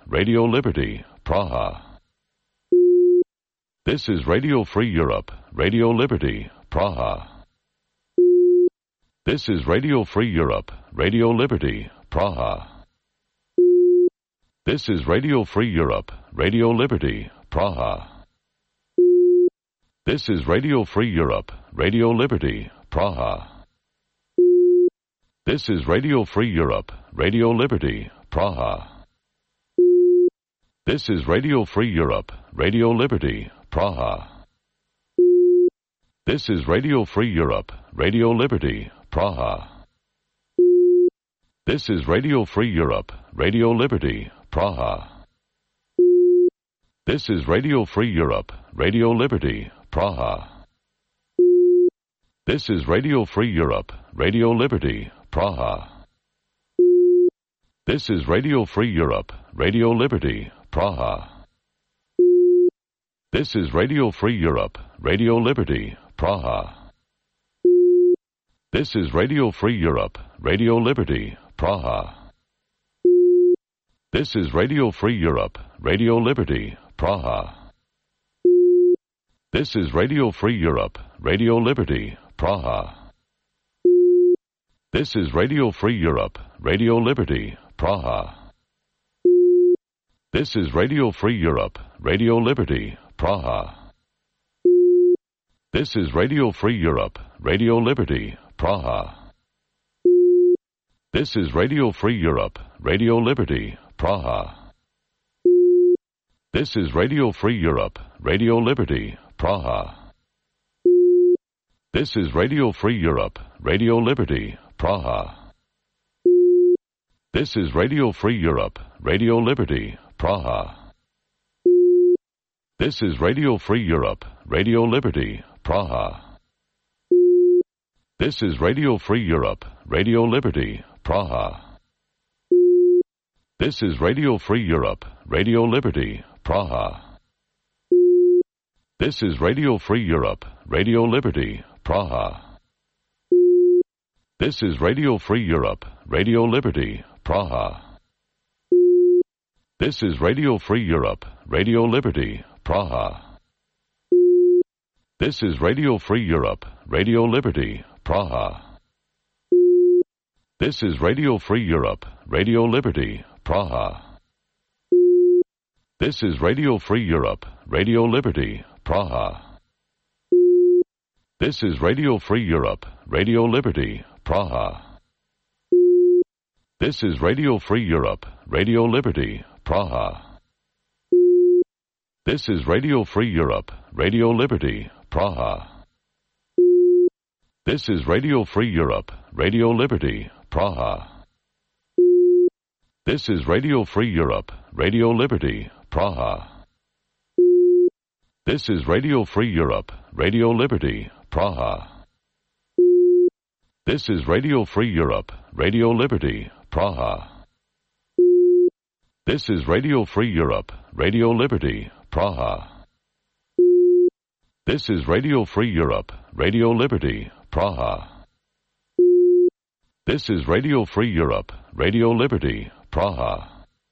Radio Liberty, Praha. This is Radio Free Europe, Radio Liberty, Praha. This is Radio Free Europe, Radio Liberty, Praha. This is Radio Free Europe, Radio Liberty, Praha. This is Radio Free Europe, Radio Liberty, Praha. This is Radio Free Europe, Radio Liberty, Praha. This is Radio Free Europe, Radio Liberty, Praha. This is Radio Free Europe, Radio Liberty, Praha. This is Radio Free Europe, Radio Liberty, Praha. This is Radio Free Europe, Radio Liberty, Praha. This is Radio Free Europe, Radio Liberty, Praha. This is Radio Free Europe, Radio Liberty, Praha. This is Radio Free Europe, Radio Liberty, Praha. This is Radio Free Europe, Radio Liberty, Praha. This is Radio Free Europe, Radio Liberty, Praha. This is Radio Free Europe, Radio Liberty, Praha. This is Radio Free Europe, Radio Liberty, Praha. This is Radio Free Europe, Radio Liberty, Praha. This is Radio Free Europe, Radio Liberty, Praha. This is Radio Free Europe, Radio Liberty, Praha. This is Radio Free Europe, Radio Liberty, Praha. This is Radio Free Europe, Radio Liberty, Praha. This is Radio Free Europe, Radio Liberty, Praha. This is Radio Free Europe, Radio Liberty, Praha. This is Radio Free Europe, Radio Liberty, Praha. This is Radio Free Europe, Radio Liberty, Praha. This is Radio Free Europe, Radio Liberty, Praha. This is Radio Free Europe, Radio Liberty, Praha. This is Radio Free Europe, Radio Liberty, Praha. This is Radio Free Europe, Radio Liberty, Praha. This is Radio Free Europe, Radio Liberty, Praha. This is Radio Free Europe, Radio Liberty, Praha. This is Radio Free Europe, Radio Liberty, Praha. This is Radio Free Europe, Radio Liberty, Praha. This is Radio Free Europe, Radio Liberty, Praha. This is Radio Free Europe, Radio Liberty, Praha. This is Radio Free Europe, Radio Liberty, Praha. This is Radio Free Europe, Radio Liberty, Praha. This is Radio Free Europe, Radio Liberty, Praha. This is Radio Free Europe, Radio Liberty, Praha. This is Radio Free Europe, Radio Liberty, Praha. This is Radio Free Europe, Radio Liberty, Praha.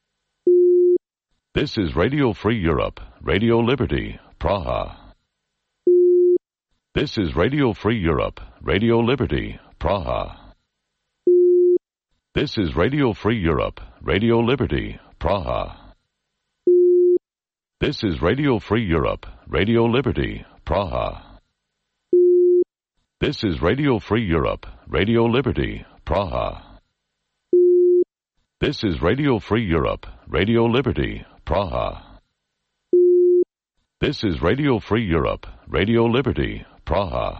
This is Radio Free Europe, Radio Liberty, Praha. This is Radio Free Europe, Radio Liberty, Praha. This is Radio Free Europe, Radio Liberty, Praha. This is Radio Free Europe, Radio Liberty, Praha. This is Radio Free Europe, Radio Liberty, Praha. This is Radio Free Europe, Radio Liberty, Praha. This is Radio Free Europe, Radio Liberty, Praha.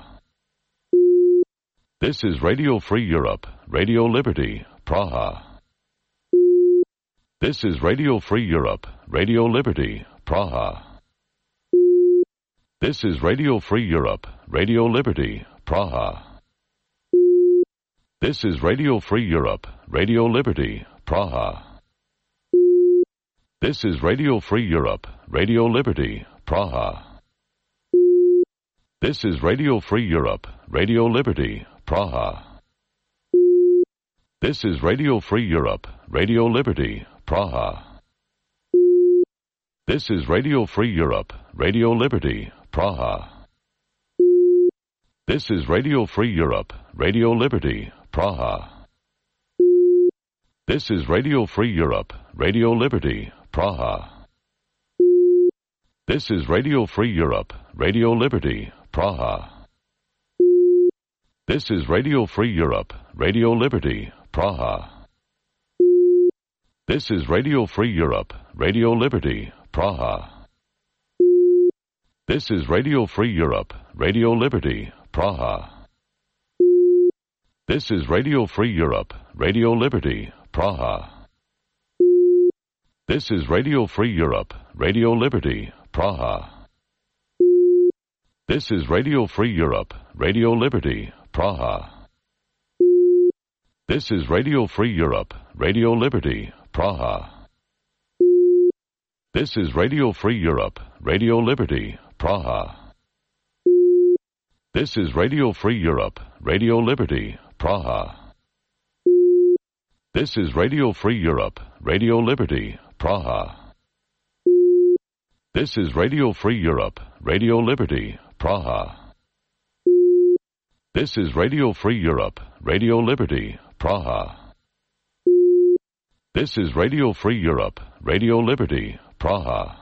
This is Radio Free Europe, Radio Liberty, Praha. This is Radio Free Europe, Radio Liberty, Praha. This is Radio Free Europe, Radio Liberty, Praha. This is Radio Free Europe, Radio Liberty, Praha. This is Radio Free Europe, Radio Liberty, Praha. This is Radio Free Europe, Radio Liberty, Praha. This is Radio Free Europe, Radio Liberty, Praha. This is Radio Free Europe, Radio Liberty, Praha. This is Radio Free Europe, Radio Liberty, Praha. This is Radio Free Europe, Radio Liberty, Praha. This is Radio Free Europe, Radio Liberty, Praha. This is Radio Free Europe, Radio Liberty, Praha. This is Radio Free Europe, Radio Liberty, Praha. This is Radio Free Europe, Radio Liberty, Praha. This is Radio Free Europe, Radio Liberty, Praha. This is Radio Free Europe, Radio Liberty, Praha. This is Radio Free Europe, Radio Liberty, Praha. This is Radio Free Europe, Radio Liberty, Praha. This is Radio Free Europe, Radio Liberty, Praha. This is Radio Free Europe, Radio Liberty, Praha. This is Radio Free Europe, Radio Liberty, Praha. This is Radio Free Europe, Radio Liberty, Praha. This is Radio Free Europe, Radio Liberty, Praha. This is Radio Free Europe, Radio Liberty, Praha.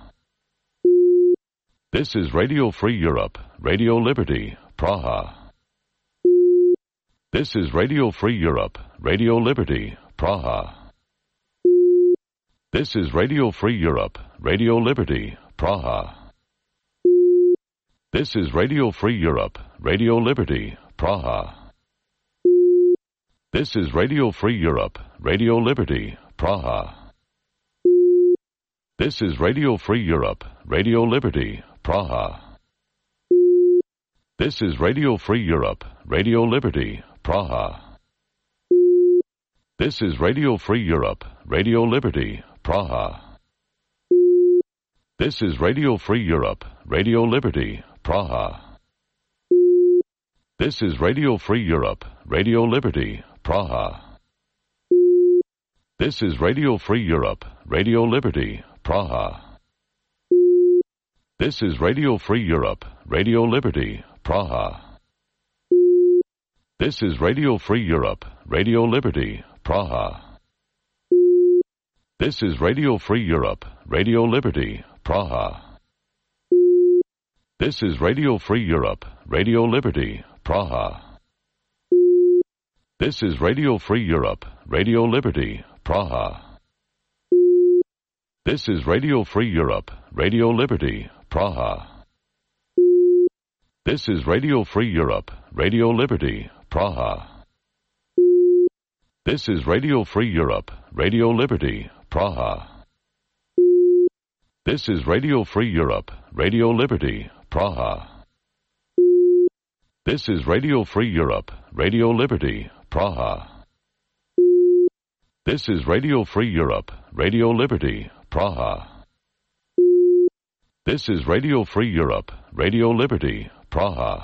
This is Radio Free Europe, Radio Liberty, Praha. This is Radio Free Europe, Radio Liberty, Praha. This is Radio Free Europe, Radio Liberty, Praha. This is Radio Free Europe, Radio Liberty, Praha. This is Radio Free Europe, Radio Liberty, Praha. This is Radio Free Europe, Radio Liberty, Praha. This is Radio Free Europe, Radio Liberty, Praha. This is Radio Free Europe, Radio Liberty, Praha. This is Radio Free Europe, Radio Liberty, Praha. This is Radio Free Europe, Radio Liberty, Praha. This is Radio Free Europe, Radio Liberty, Praha. This is Radio Free Europe, Radio Liberty, Praha. This is Radio Free Europe, Radio Liberty, Praha. This is Radio Free Europe, Radio Liberty, Praha. This is Radio Free Europe, Radio Liberty, Praha. This is Radio Free Europe, Radio Liberty, Praha. This is Radio Free Europe, Radio Liberty, Praha. This is Radio Free Europe, Radio Liberty, Praha. This is Radio Free Europe, Radio Liberty, Praha. This is Radio Free Europe, Radio Liberty, Praha. This is Radio Free Europe, Radio Liberty, Praha. This is Radio Free Europe, Radio Liberty, Praha. This is Radio Free Europe, Radio Liberty, Praha.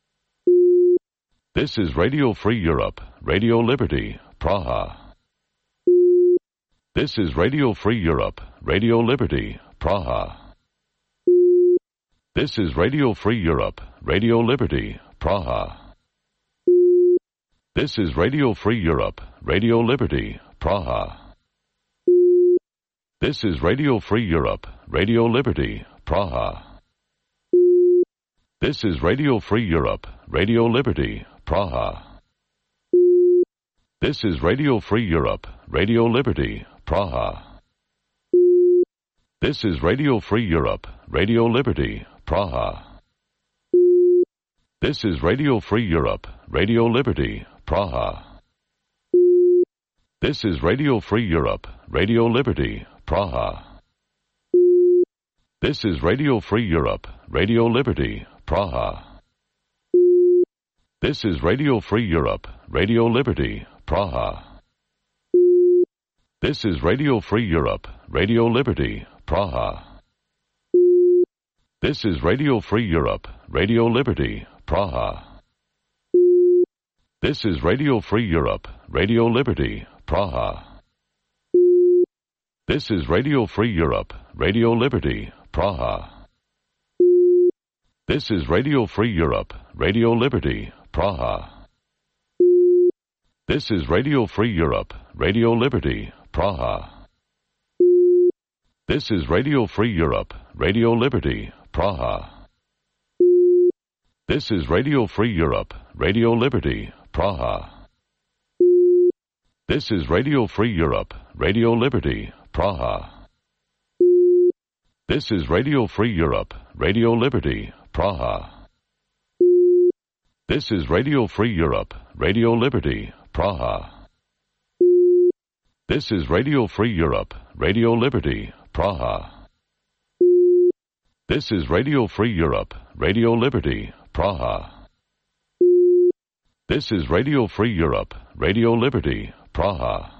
This is Radio Free Europe, Radio Liberty, Praha. This is Radio Free Europe, Radio Liberty, Praha. This is Radio Free Europe, Radio Liberty, Praha. This is Radio Free Europe, Radio Liberty, Praha. This is Radio Free Europe, Radio Liberty, Praha. This is Radio Free Europe, Radio Liberty, Praha. This is Radio Free Europe, Radio Liberty, Praha. This is Radio Free Europe, Radio Liberty, Praha. This is Radio Free Europe, Radio Liberty, Praha. This is Radio Free Europe, Radio Liberty, Praha. This is Radio Free Europe, Radio Liberty, Praha. This is Radio Free Europe, Radio Liberty, Praha. This is Radio Free Europe, Radio Liberty, Praha. This is Radio Free Europe, Radio Liberty, Praha. This is Radio Free Europe, Radio Liberty, Praha. This is Radio Free Europe, Radio Liberty, Praha. This is Radio Free Europe, Radio Liberty, Praha. This is Radio Free Europe, Radio Liberty, Praha. This is Radio Free Europe, Radio Liberty, Praha. This is Radio Free Europe, Radio Liberty, Praha. This is Radio Free Europe, Radio Liberty, Praha. This is Radio Free Europe, Radio Liberty, Praha. This is Radio Free Europe, Radio Liberty, Praha. This is Radio Free Europe, Radio Liberty, Praha. This is Radio Free Europe, Radio Liberty, Praha. This is Radio Free Europe, Radio Liberty, Praha.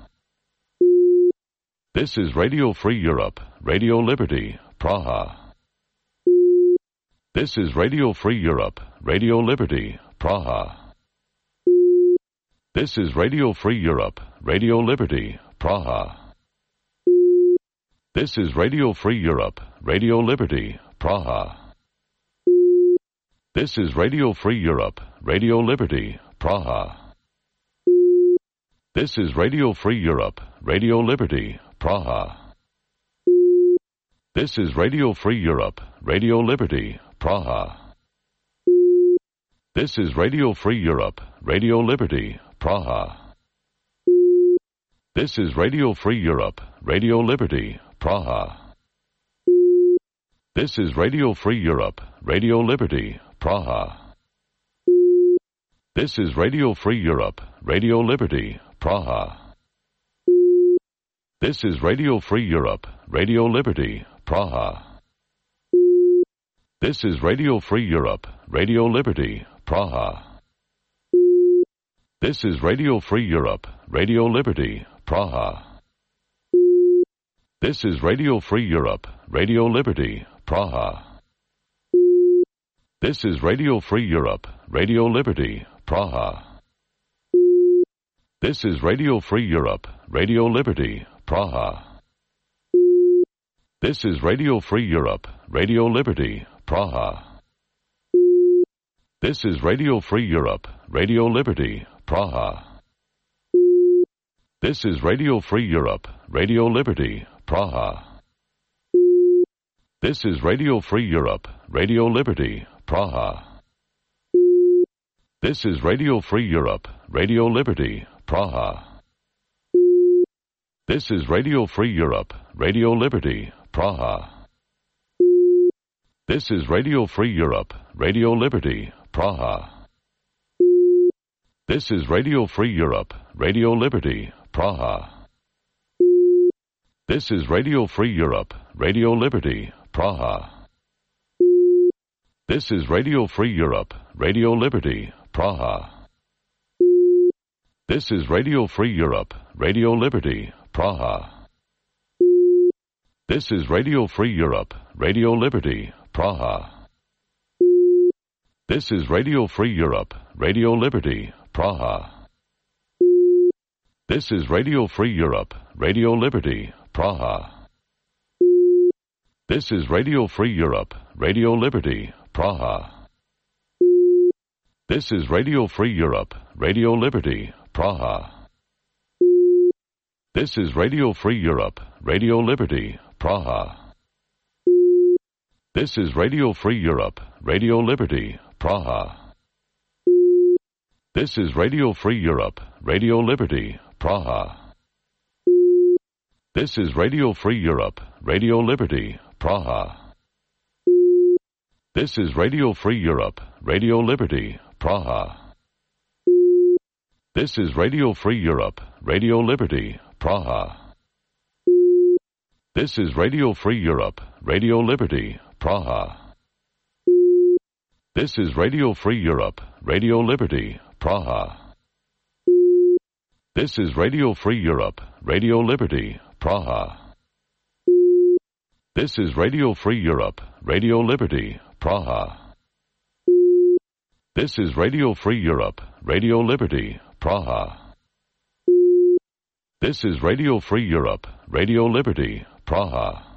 This is Radio Free Europe, Radio Liberty, Praha. This is Radio Free Europe, Radio Liberty, Praha. This is Radio Free Europe, Radio Liberty, Praha. This is Radio Free Europe, Radio Liberty, Praha. This is Radio Free Europe, Radio Liberty, Praha. This is Radio Free Europe, Radio Liberty, Praha. This is Radio Free Europe, Radio Liberty, Praha. This is Radio Free Europe, Radio Liberty, Praha. This is Radio Free Europe, Radio Liberty, Praha. This is Radio Free Europe, Radio Liberty, Praha. This is Radio Free Europe, Radio Liberty, Praha. This is Radio Free Europe, Radio Liberty, Praha. This is Radio Free Europe, Radio Liberty, Praha. This is Radio Free Europe, Radio Liberty, Praha. This is Radio Free Europe, Radio Liberty, Praha. This is Radio Free Europe, Radio Liberty, Praha. This is Radio Free Europe, Radio Liberty, Praha. This is Radio Free Europe, Radio Liberty, Praha. This is Radio Free Europe, Radio Liberty, Praha. This is Radio Free Europe, Radio Liberty, Praha. This is Radio Free Europe, Radio Liberty, Praha. This is Radio Free Europe, Radio Liberty, Praha. This is Radio Free Europe, Radio Liberty, Praha. This is Radio Free Europe, Radio Liberty, Praha. This is Radio Free Europe, Radio Liberty, Praha. This is Radio Free Europe, Radio Liberty, Praha. This is Radio Free Europe, Radio Liberty, Praha. This is Radio Free Europe, Radio Liberty, Praha. This is Radio Free Europe, Radio Liberty, Praha. This is Radio Free Europe, Radio Liberty, Praha. This is Radio Free Europe, Radio Liberty, Praha. This is Radio Free Europe, Radio Liberty, Praha. This is Radio Free Europe, Radio Liberty, Praha. This is Radio Free Europe, Radio Liberty, Praha. This is Radio Free Europe, Radio Liberty, Praha. This is Radio Free Europe, Radio Liberty, Praha. This is Radio Free Europe, Radio Liberty, Praha. This is Radio Free Europe, Radio Liberty, Praha. This is Radio Free Europe, Radio Liberty, Praha. This is Radio Free Europe, Radio Liberty, Praha. This is Radio Free Europe, Radio Liberty, Praha. This is Radio Free Europe, Radio Liberty, Praha. This is Radio Free Europe, Radio Liberty, Praha. This is Radio Free Europe, Radio Liberty, Praha. This is Radio Free Europe, Radio Liberty, Praha. This is Radio Free Europe, Radio Liberty, Praha. This is Radio Free Europe, Radio Liberty, Praha. This is Radio Free Europe, Radio Liberty, Praha. This is Radio Free Europe, Radio Liberty, Praha. This is Radio Free Europe, Radio Liberty, Praha. This is Radio Free Europe, Radio Liberty, Praha.